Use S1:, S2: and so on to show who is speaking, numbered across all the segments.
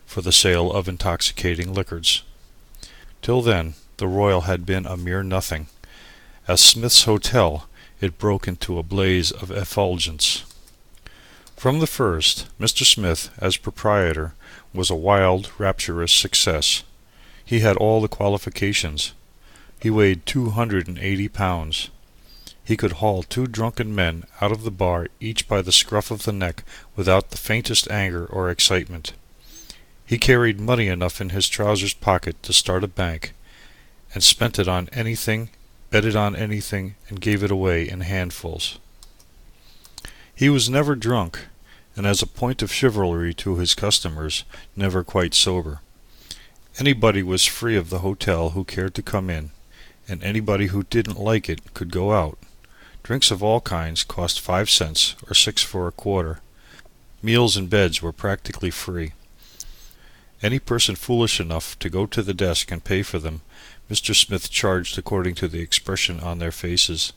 S1: for the sale of intoxicating liquors. Till then, the Royal had been a mere nothing. As Smith's Hotel, it broke into a blaze of effulgence. From the first, Mr. Smith, as proprietor, was a wild, rapturous success. He had all the qualifications. He weighed 280 pounds. He could haul two drunken men out of the bar each by the scruff of the neck without the faintest anger or excitement. He carried money enough in his trousers pocket to start a bank, and spent it on anything, betted on anything, and gave it away in handfuls. He was never drunk, and as a point of chivalry to his customers, never quite sober. Anybody was free of the hotel who cared to come in, and anybody who didn't like it could go out. Drinks of all kinds cost 5 cents or 6 for a quarter. Meals and beds were practically free. Any person foolish enough to go to the desk and pay for them, Mr. Smith charged according to the expression on their faces.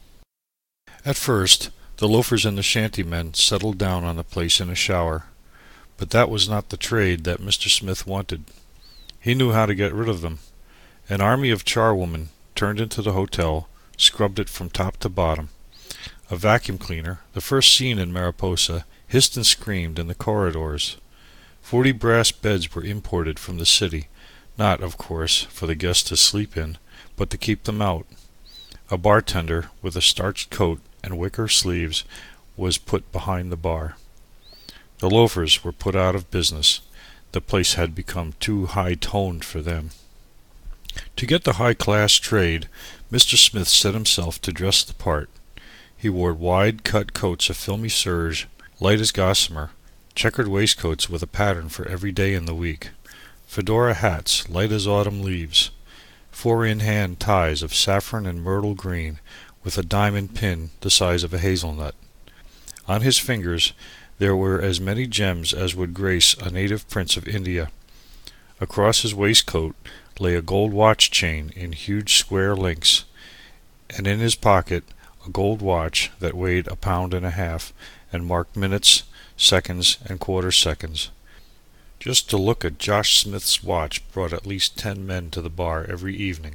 S1: At first, the loafers and the shantymen settled down on the place in a shower, but that was not the trade that Mr. Smith wanted. He knew how to get rid of them. An army of charwomen turned into the hotel, scrubbed it from top to bottom. A vacuum cleaner, the first seen in Mariposa, hissed and screamed in the corridors. 40 brass beds were imported from the city, not, of course, for the guests to sleep in, but to keep them out. A bartender with a starched coat and wicker sleeves was put behind the bar. The loafers were put out of business. The place had become too high-toned for them. To get the high-class trade, Mr. Smith set himself to dress the part. He wore wide-cut coats of filmy serge, light as gossamer, checkered waistcoats with a pattern for every day in the week, fedora hats light as autumn leaves, 4-in-hand ties of saffron and myrtle green with a diamond pin the size of a hazelnut. On his fingers there were as many gems as would grace a native prince of India. Across his waistcoat lay a gold watch chain in huge square links, and in his pocket a gold watch that weighed 1.5 pounds and marked minutes, seconds, and quarter seconds. Just to look at Josh Smith's watch brought at least 10 men to the bar every evening.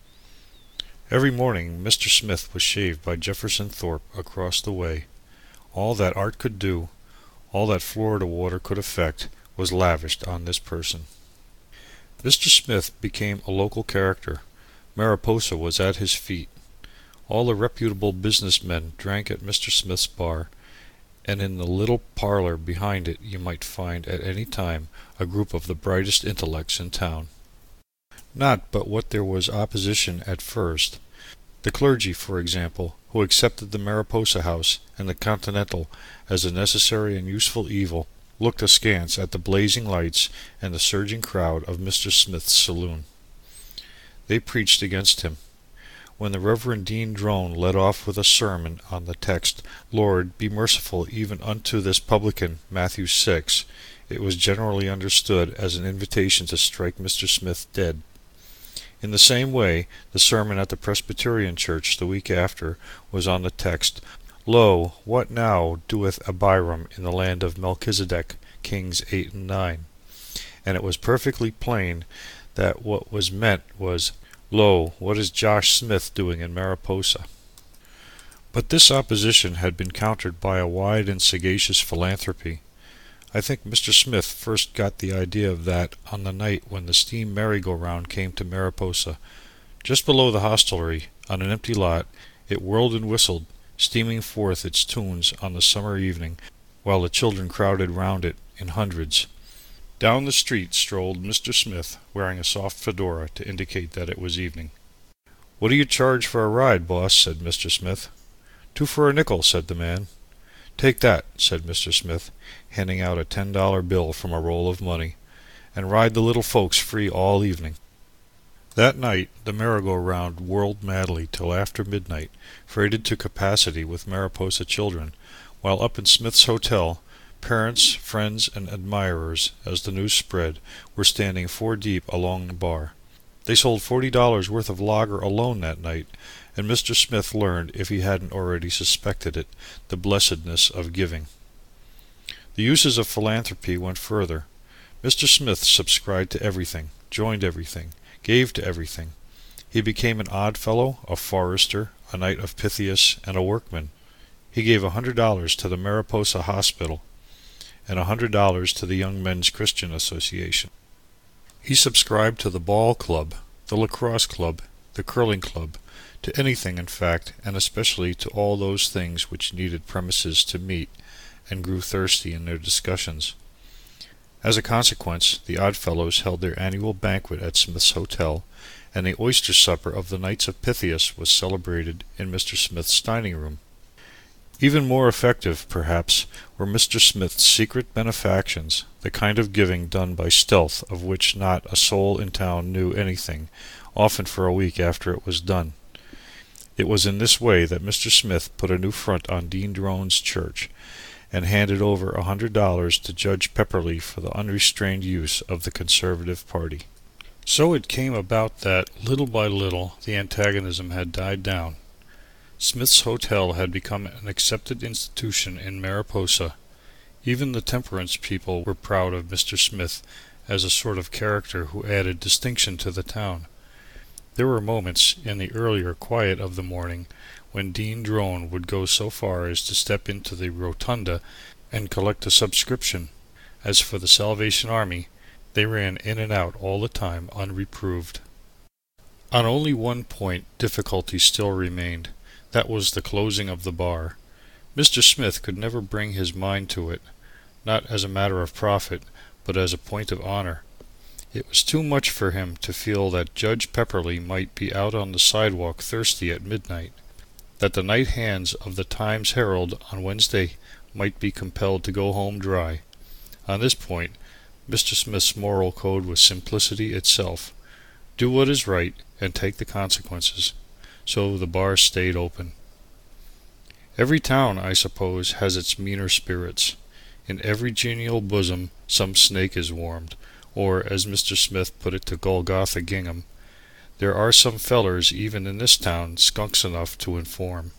S1: Every morning Mr. Smith was shaved by Jefferson Thorpe across the way. All that art could do, all that Florida water could effect, was lavished on this person. Mr. Smith became a local character. Mariposa was at his feet. All the reputable business men drank at Mr. Smith's bar, and in the little parlor behind it you might find at any time a group of the brightest intellects in town. Not but what there was opposition at first. The clergy, for example, who accepted the Mariposa House and the Continental as a necessary and useful evil, looked askance at the blazing lights and the surging crowd of Mr. Smith's saloon. They preached against him. When the Reverend Dean Drone led off with a sermon on the text, "Lord, be merciful even unto this publican," Matthew 6, it was generally understood as an invitation to strike Mr. Smith dead. In the same way, the sermon at the Presbyterian Church the week after was on the text, "Lo, what now doeth Abiram in the land of Melchizedek?" Kings 8 and 9. And it was perfectly plain that what was meant was, "Lo, what is Josh Smith doing in Mariposa?" But this opposition had been countered by a wide and sagacious philanthropy. I think Mr. Smith first got the idea of that on the night when the steam merry-go-round came to Mariposa. Just below the hostelry, on an empty lot, it whirled and whistled, steaming forth its tunes on the summer evening, while the children crowded round it in hundreds. Down the street strolled Mr. Smith, wearing a soft fedora to indicate that it was evening. "What do you charge for a ride, boss?" said Mr. Smith. "2 for a nickel," said the man. "Take that," said Mr. Smith, handing out a $10 bill from a roll of money, "and ride the little folks free all evening." That night the merry-go-round whirled madly till after midnight, freighted to capacity with Mariposa children, while up in Smith's Hotel, parents, friends, and admirers, as the news spread, were standing 4 deep along the bar. They sold $40 worth of lager alone that night, and Mr. Smith learned, if he hadn't already suspected it, the blessedness of giving. The uses of philanthropy went further. Mr. Smith subscribed to everything, joined everything, gave to everything. He became an Odd Fellow, a forester, a Knight of Pythias, and a workman. He gave $100 to the Mariposa Hospital and $100 to the Young Men's Christian Association. He subscribed to the ball club, the lacrosse club, the curling club, to anything in fact, and especially to all those things which needed premises to meet, and grew thirsty in their discussions. As a consequence, the Oddfellows held their annual banquet at Smith's Hotel, and the oyster supper of the Knights of Pythias was celebrated in Mr. Smith's dining room. Even more effective, perhaps, were Mr. Smith's secret benefactions, the kind of giving done by stealth of which not a soul in town knew anything, often for a week after it was done. It was in this way that Mr. Smith put a new front on Dean Drone's church, and handed over $100 to Judge Pepperleigh for the unrestrained use of the Conservative Party. So it came about that, little by little, the antagonism had died down. Smith's Hotel had become an accepted institution in Mariposa. Even the temperance people were proud of Mr. Smith as a sort of character who added distinction to the town. There were moments, in the earlier quiet of the morning, when Dean Drone would go so far as to step into the rotunda and collect a subscription. As for the Salvation Army, they ran in and out all the time unreproved. On only one point difficulty still remained. That was the closing of the bar. Mr. Smith could never bring his mind to it, not as a matter of profit, but as a point of honor. It was too much for him to feel that Judge Pepperleigh might be out on the sidewalk thirsty at midnight, that the night hands of the Times Herald on Wednesday might be compelled to go home dry. On this point, Mr. Smith's moral code was simplicity itself. Do what is right and take the consequences. So the bar stayed open. Every town, I suppose, has its meaner spirits. In every genial bosom some snake is warmed, or, as Mr. Smith put it to Golgotha Gingham, there are some fellers even in this town skunks enough to inform.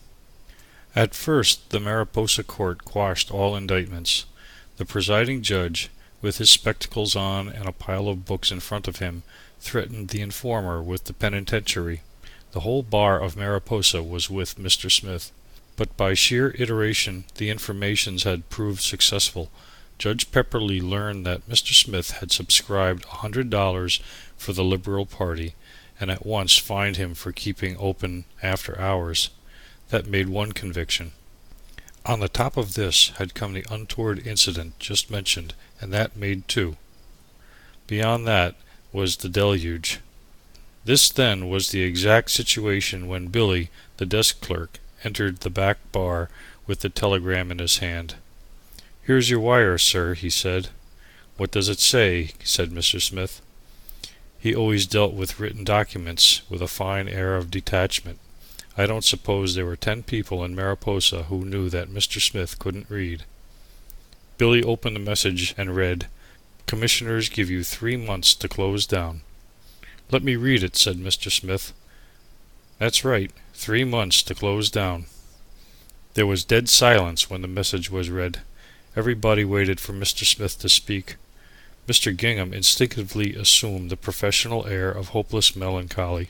S1: At first the Mariposa court quashed all indictments. The presiding judge, with his spectacles on and a pile of books in front of him, threatened the informer with the penitentiary. The whole bar of Mariposa was with Mr. Smith. But by sheer iteration the informations had proved successful. Judge Pepperleigh learned that Mr. Smith had subscribed $100 for the Liberal Party, and at once fined him for keeping open after hours. That made one conviction. On the top of this had come the untoward incident just mentioned, and that made two. Beyond that was the deluge. This then was the exact situation when Billy, the desk clerk, entered the back bar with the telegram in his hand. "Here's your wire, sir," he said. "What does it say?" said Mr. Smith. He always dealt with written documents with a fine air of detachment. I don't suppose there were 10 people in Mariposa who knew that Mr. Smith couldn't read. Billy opened the message and read, "Commissioners give you 3 months to close down." "Let me read it," said Mr. Smith. "That's right, 3 months to close down." There was dead silence when the message was read. Everybody waited for Mr. Smith to speak. Mr. Gingham instinctively assumed the professional air of hopeless melancholy.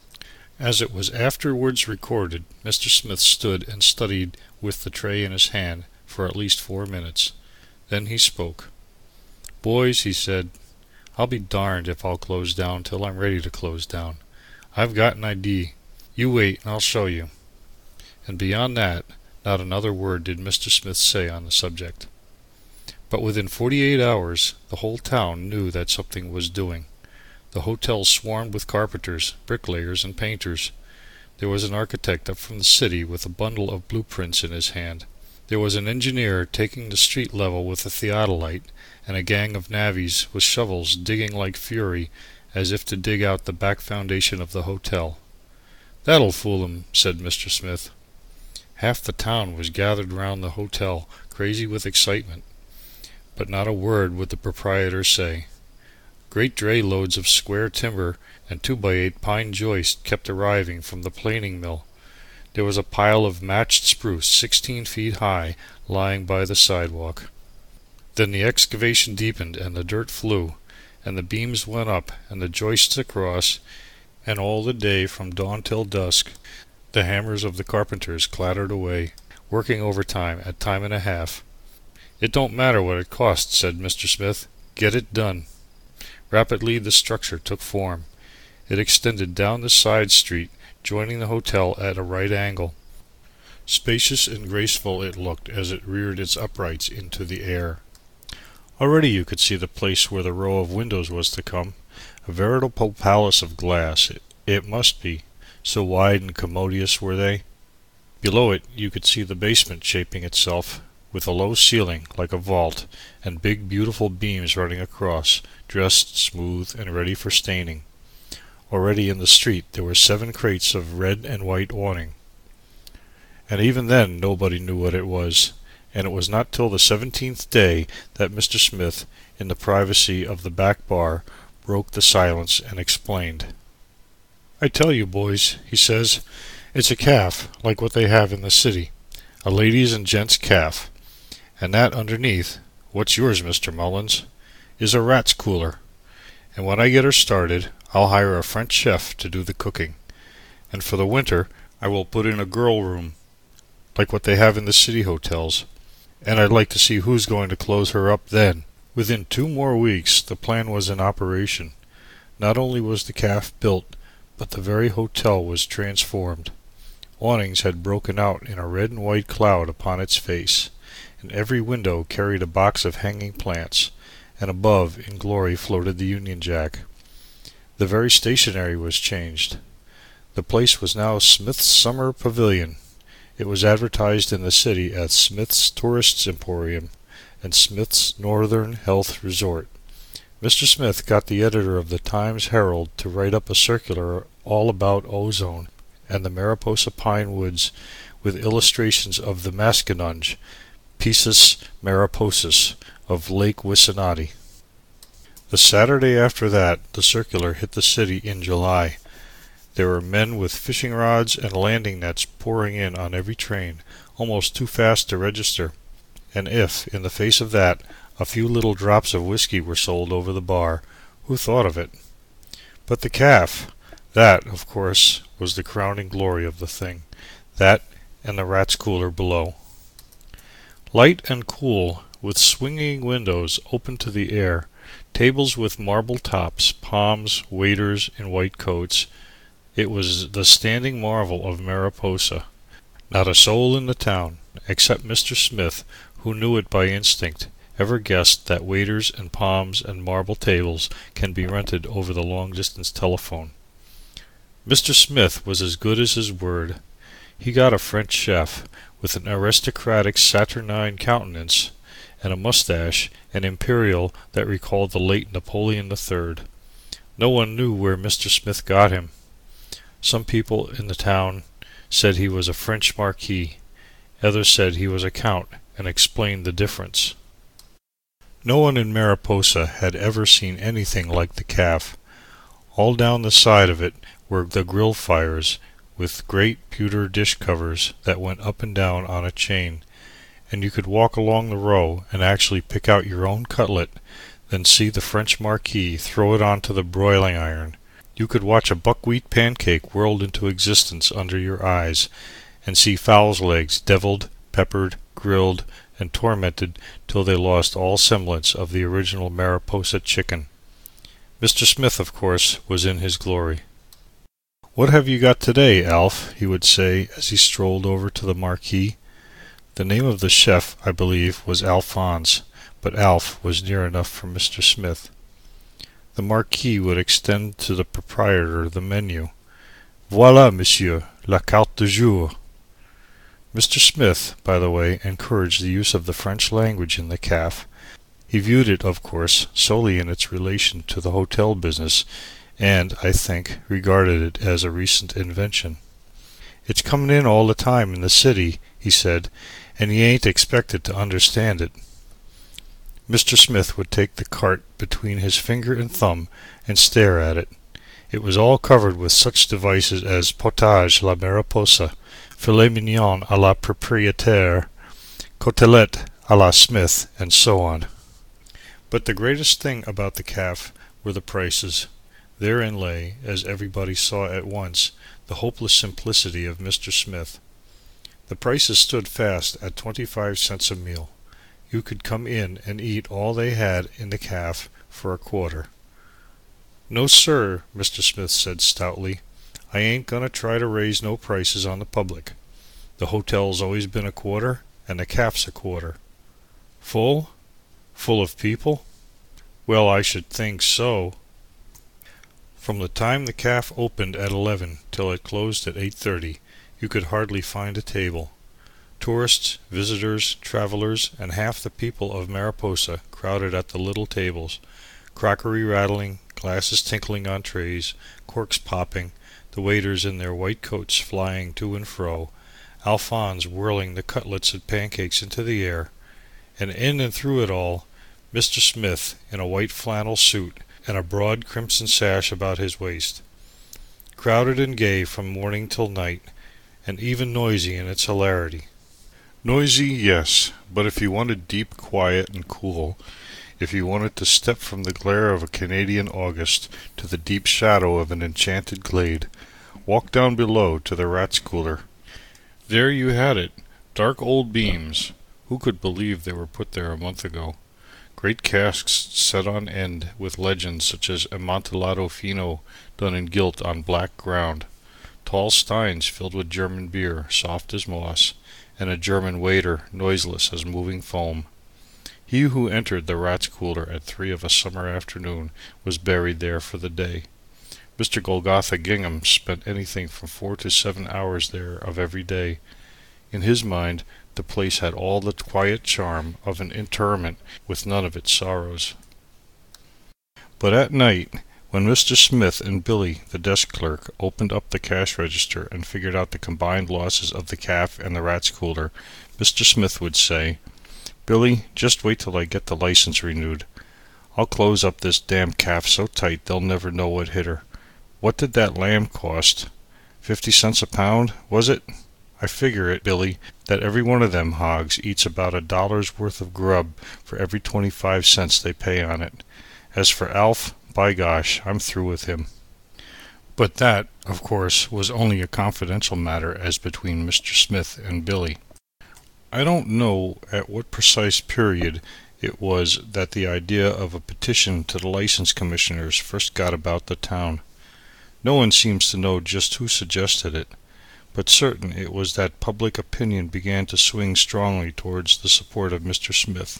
S1: As it was afterwards recorded, Mr. Smith stood and studied with the tray in his hand for at least 4 minutes. Then he spoke. "Boys," he said, "I'll be darned if I'll close down till I'm ready to close down. I've got an idea. You wait and I'll show you." And beyond that, not another word did Mr. Smith say on the subject. But within 48 hours the whole town knew that something was doing. The hotel swarmed with carpenters, bricklayers, and painters. There was an architect up from the city with a bundle of blueprints in his hand. There was an engineer taking the street level with a theodolite, and a gang of navvies with shovels digging like fury as if to dig out the back foundation of the hotel. "That'll fool 'em," said Mr. Smith. Half the town was gathered round the hotel, crazy with excitement. But not a word would the proprietor say. Great dray loads of square timber and 2x8 pine joists kept arriving from the planing mill. There was a pile of matched spruce 16 feet high lying by the sidewalk. Then the excavation deepened, and the dirt flew, and the beams went up, and the joists across, and all the day from dawn till dusk the hammers of the carpenters clattered away, working overtime at time and a half. "It don't matter what it costs," said Mr. Smith. "Get it done." Rapidly the structure took form. It extended down the side street, joining the hotel at a right angle. Spacious and graceful it looked as it reared its uprights into the air. Already you could see the place where the row of windows was to come. A veritable palace of glass, it must be, so wide and commodious were they. Below it you could see the basement shaping itself, with a low ceiling like a vault, and big beautiful beams running across, dressed smooth and ready for staining. Already in the street there were 7 crates of red and white awning. And even then nobody knew what it was, and it was not till the 17th day that Mr. Smith, in the privacy of the back bar, broke the silence and explained. "I tell you, boys," he says, "it's a calf, like what they have in the city. A ladies' and gents' calf. And that underneath, what's yours, Mr. Mullins, is a rat's cooler. And when I get her started, I'll hire a French chef to do the cooking. And for the winter, I will put in a girl room, like what they have in the city hotels. And I'd like to see who's going to close her up then." Within 2 more weeks the plan was in operation. Not only was the calf built, but the very hotel was transformed. Awnings had broken out in a red and white cloud upon its face, and every window carried a box of hanging plants, and above in glory floated the Union Jack. The very stationery was changed. The place was now Smith's Summer Pavilion. It was advertised in the city as Smith's Tourists' Emporium and Smith's Northern Health Resort. Mr. Smith got the editor of the Times Herald to write up a circular all about ozone and the Mariposa pine woods, with illustrations of the maskinonge, Piscis mariposus, of Lake Wissanotti. The Saturday after that the circular hit the city in July. There were men with fishing rods and landing nets pouring in on every train, almost too fast to register. And if, in the face of that, a few little drops of whiskey were sold over the bar, who thought of it? But the calf, that, of course, was the crowning glory of the thing. That and the rat's cooler below. Light and cool, with swinging windows open to the air, tables with marble tops, palms, waiters in white coats. It was the standing marvel of Mariposa. Not a soul in the town, except Mr. Smith, who knew it by instinct, ever guessed that waiters and palms and marble tables can be rented over the long-distance telephone. Mr. Smith was as good as his word. He got a French chef, with an aristocratic saturnine countenance, and a mustache, and imperial, that recalled the late Napoleon III. No one knew where Mr. Smith got him. Some people in the town said he was a French marquis. Others said he was a count, and explained the difference. No one in Mariposa had ever seen anything like the calf. All down the side of it were the grill fires, with great pewter dish covers that went up and down on a chain, and you could walk along the row and actually pick out your own cutlet, then see the French marquis throw it onto the broiling iron. You could watch a buckwheat pancake whirled into existence under your eyes, and see fowl's legs deviled, peppered, grilled, and tormented till they lost all semblance of the original Mariposa chicken. Mr. Smith, of course, was in his glory. "What have you got today, Alf?" he would say as he strolled over to the marquis. The name of the chef, I believe, was Alphonse, but Alf was near enough for Mr. Smith. The marquis would extend to the proprietor the menu. "Voilà, monsieur, la carte du jour." Mr. Smith, by the way, encouraged the use of the French language in the calf. He viewed it, of course, solely in its relation to the hotel business, and, I think, regarded it as a recent invention. "It's comin' in all the time in the city," he said, "and ye ain't expected to understand it." Mr. Smith would take the carte between his finger and thumb and stare at it. It was all covered with such devices as potage à la Mariposa, filet mignon à la propriétaire, côtelette à la Smith, and so on. But the greatest thing about the caff were the prices. Therein lay, as everybody saw at once, the hopeless simplicity of Mr. Smith. The prices stood fast at 25 cents a meal. You could come in and eat all they had in the caff for a quarter. "No, sir," Mr. Smith said stoutly. "I ain't gonna try to raise no prices on the public. The hotel's always been a quarter, and the caff's a quarter." "Full? Full of people?" "Well, I should think so." From the time the caff opened at 11 till it closed at 8:30, you could hardly find a table. Tourists, visitors, travelers, and half the people of Mariposa crowded at the little tables, crockery rattling, glasses tinkling on trays, corks popping, the waiters in their white coats flying to and fro, Alphonse whirling the cutlets and pancakes into the air, and in and through it all, Mr. Smith in a white flannel suit and a broad crimson sash about his waist. Crowded and gay from morning till night, and even noisy in its hilarity. Noisy, yes, but if you wanted deep quiet and cool, if you wanted to step from the glare of a Canadian August to the deep shadow of an enchanted glade, walk down below to the Rat's Cooler. There you had it, dark old beams. Who could believe they were put there a month ago? Great casks set on end with legends such as Amontillado Fino done in gilt on black ground, tall steins filled with German beer, soft as moss, and a German waiter, noiseless as moving foam. He who entered the Rat's Cooler at 3 of a summer afternoon was buried there for the day. Mr. Golgotha Gingham spent anything from 4 to 7 hours there of every day. In his mind, the place had all the quiet charm of an interment with none of its sorrows. But at night, when Mr. Smith and Billy, the desk clerk, opened up the cash register and figured out the combined losses of the caff and the Rat's Cooler, Mr. Smith would say, "Billy, just wait till I get the license renewed. I'll close up this damn caff so tight they'll never know what hit her. What did that lamb cost? 50 cents a pound, was it? I figure it, Billy, that every one of them hogs eats about $1 worth of grub for every 25 cents they pay on it. As for Alf, by gosh, I'm through with him." But that, of course, was only a confidential matter as between Mr. Smith and Billy. I don't know at what precise period it was that the idea of a petition to the license commissioners first got about the town. No one seems to know just who suggested it, but certain it was that public opinion began to swing strongly towards the support of Mr. Smith.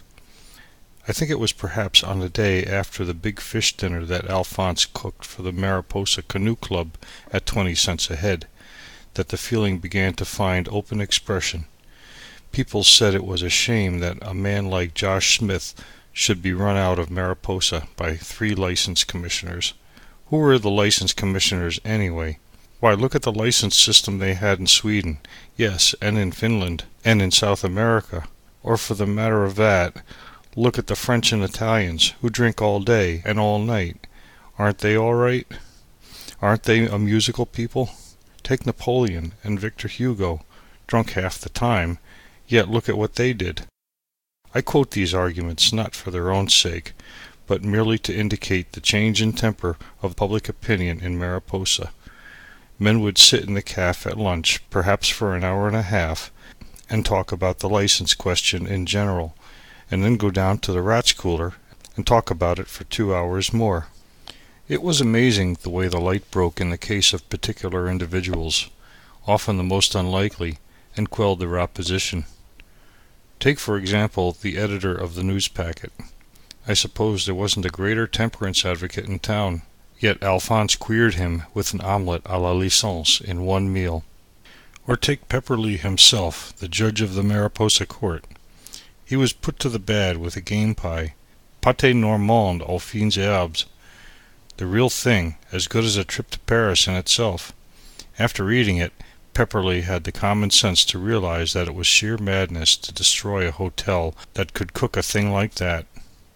S1: I think it was perhaps on the day after the big fish dinner that Alphonse cooked for the Mariposa Canoe Club at 20 cents a head that the feeling began to find open expression. People said it was a shame that a man like Josh Smith should be run out of Mariposa by 3 license commissioners. Who were the license commissioners anyway? Why, look at the license system they had in Sweden, yes, and in Finland, and in South America. Or for the matter of that, look at the French and Italians, who drink all day and all night. Aren't they all right? Aren't they a musical people? Take Napoleon and Victor Hugo, drunk half the time, yet look at what they did. I quote these arguments not for their own sake, but merely to indicate the change in temper of public opinion in Mariposa. Men would sit in the caff at lunch, perhaps for an hour and a half, and talk about the license question in general, and then go down to the Rat's Cooler and talk about it for 2 hours more. It was amazing the way the light broke in the case of particular individuals, often the most unlikely, and quelled their opposition. Take, for example, the editor of the Newspacket. I suppose there wasn't a greater temperance advocate in town, yet Alphonse queered him with an omelette à la licence in one meal. Or take Pepperleigh himself, the judge of the Mariposa court. He was put to the bad with a game pie, pâté normand aux fines herbes, the real thing, as good as a trip to Paris in itself. After eating it, Pepperleigh had the common sense to realize that it was sheer madness to destroy a hotel that could cook a thing like that.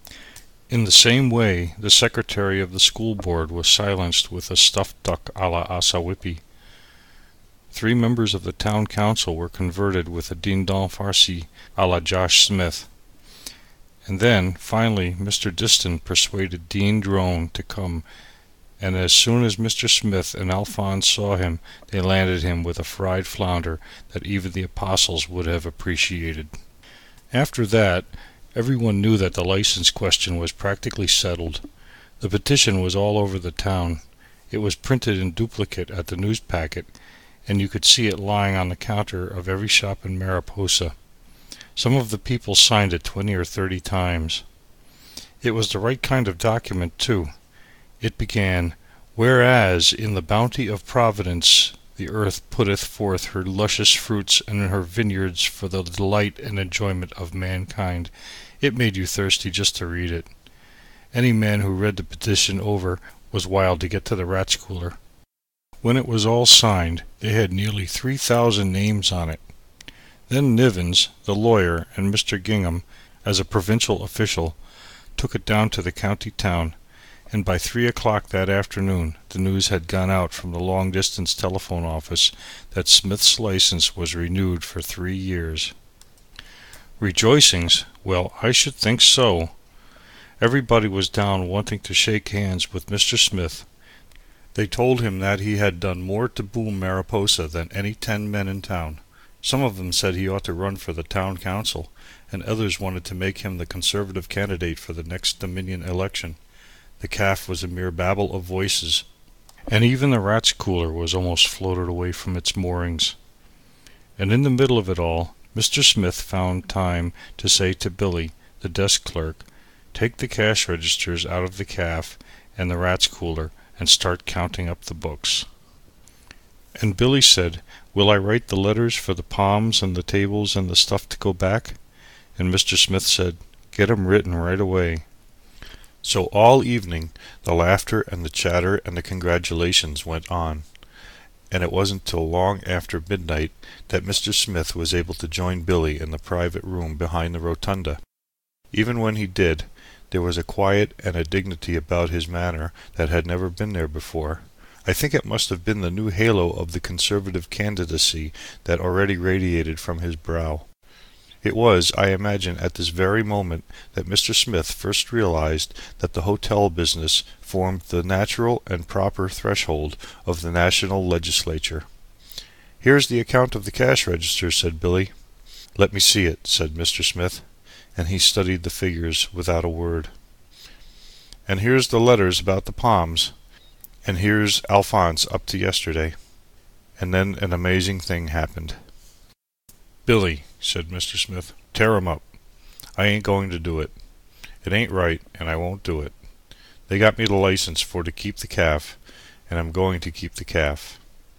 S1: In the same way, the secretary of the school board was silenced with a stuffed duck à la Asawippi. 3 members of the town council were converted with a dindon farci à la Josh Smith. And then, finally, Mr. Diston persuaded Dean Drone to come, and as soon as Mr. Smith and Alphonse saw him, they landed him with a fried flounder that even the apostles would have appreciated. After that, everyone knew that the license question was practically settled. The petition was all over the town. It was printed in duplicate at the Newspacket, and you could see it lying on the counter of every shop in Mariposa. Some of the people signed it 20 or 30 times. It was the right kind of document, too. It began, "Whereas in the bounty of Providence the earth putteth forth her luscious fruits and her vineyards for the delight and enjoyment of mankind." It made you thirsty just to read it. Any man who read the petition over was wild to get to the Rats' Cooler. When it was all signed, they had nearly 3,000 names on it. Then Nivens, the lawyer, and Mr. Gingham, as a provincial official, took it down to the county town, and by 3 o'clock that afternoon the news had gone out from the long-distance telephone office that Smith's license was renewed for 3 years. Rejoicings? Well, I should think so. Everybody was down wanting to shake hands with Mr. Smith. They told him that he had done more to boom Mariposa than any 10 men in town. Some of them said he ought to run for the town council, and others wanted to make him the Conservative candidate for the next Dominion election. The calf was a mere babble of voices, and even the Rats' Cooler was almost floated away from its moorings. And in the middle of it all, Mr. Smith found time to say to Billy, the desk clerk, "Take the cash registers out of the calf and the Rats' Cooler and start counting up the books." And Billy said, "Will I write the letters for the palms and the tables and the stuff to go back?" And Mr. Smith said, "Get 'em written right away." So all evening the laughter and the chatter and the congratulations went on, and it wasn't till long after midnight that Mr. Smith was able to join Billy in the private room behind the rotunda. Even when he did, there was a quiet and a dignity about his manner that had never been there before. I think it must have been the new halo of the Conservative candidacy that already radiated from his brow. It was, I imagine, at this very moment that Mr. Smith first realized that the hotel business formed the natural and proper threshold of the national legislature. "Here's the account of the cash register," said Billy. "Let me see it," said Mr. Smith, and he studied the figures without a word. "And here's the letters about the palms, and here's Alphonse up to yesterday." And then an amazing thing happened. "Billy," said Mr. Smith, "tear 'em up. I ain't going to do it. It ain't right, and I won't do it. They got me the license for to keep the calf, and I'm going to keep the calf.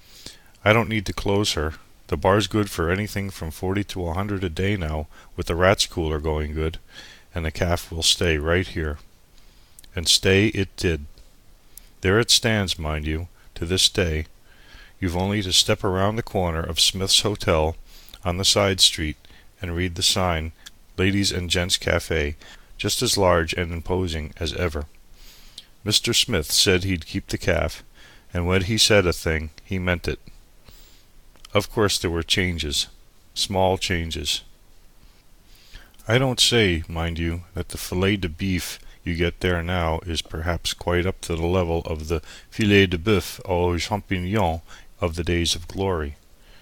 S1: I don't need to close her. The bar's good for anything from 40 to 100 a day now, with the Rats' Cooler going good, and the calf will stay right here." And stay it did. There it stands, mind you, to this day. You've only to step around the corner of Smith's Hotel on the side street and read the sign, "Ladies and Gents Cafe," just as large and imposing as ever. Mr. Smith said he'd keep the calf, and when he said a thing, he meant it. Of course there were changes, small changes. I don't say, mind you, that the filet de beef you get there now is perhaps quite up to the level of the filet de boeuf aux champignons of the days of glory.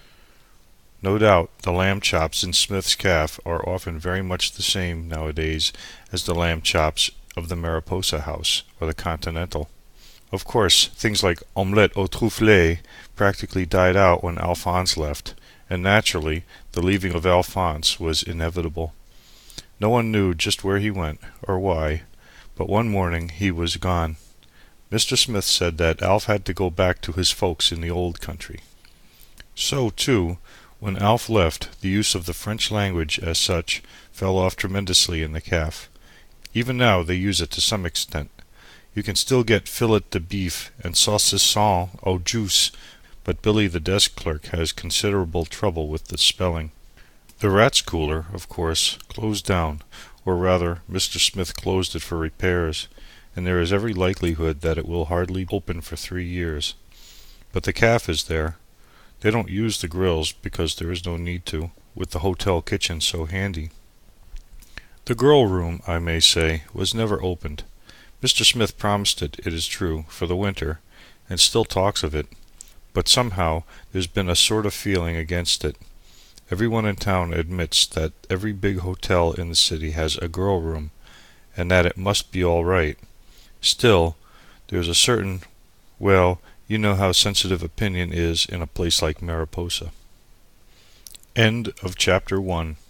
S1: No doubt the lamb chops in Smith's calf are often very much the same nowadays as the lamb chops of the Mariposa House or the Continental. Of course, things like omelette au truffle practically died out when Alphonse left, and naturally the leaving of Alphonse was inevitable. No one knew just where he went or why, but one morning he was gone. Mr. Smith said that Alf had to go back to his folks in the old country. So, too, when Alf left, the use of the French language as such fell off tremendously in the calf. Even now they use it to some extent. You can still get filet de beef and saucisson au jus, but Billy the desk clerk has considerable trouble with the spelling. The Rats' Cooler, of course, closed down, or rather Mr. Smith closed it for repairs, and there is every likelihood that it will hardly open for 3 years. But the calf is there. They don't use the grills because there is no need to, with the hotel kitchen so handy. The girl room, I may say, was never opened. Mr. Smith promised it, it is true, for the winter, and still talks of it, but somehow there's been a sort of feeling against it. Everyone in town admits that every big hotel in the city has a girl room, and that it must be all right. Still, there's a certain, well, you know how sensitive opinion is in a place like Mariposa. End of chapter 1.